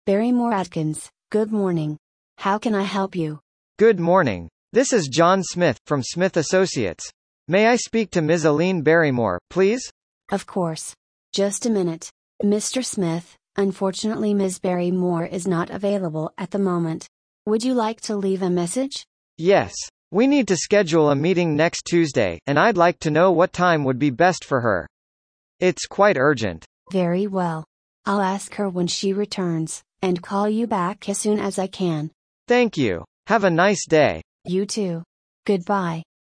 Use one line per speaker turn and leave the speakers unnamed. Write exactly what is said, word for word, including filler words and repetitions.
Barrymore Atkins, good morning. How can I help you?
Good morning. This is John Smith, from Smith Associates. May I speak to Miz Aline Barrymore, please?
Of course. Just a minute. Mister Smith, unfortunately Miz Barrymore is not available at the moment. Would you like to leave a message?
Yes. We need to schedule a meeting next Tuesday, and I'd like to know what time would be best for her. It's quite urgent.
Very well. I'll ask her when she returns, and call you back as soon as I can.
Thank you. Have a nice day.
You too. Goodbye.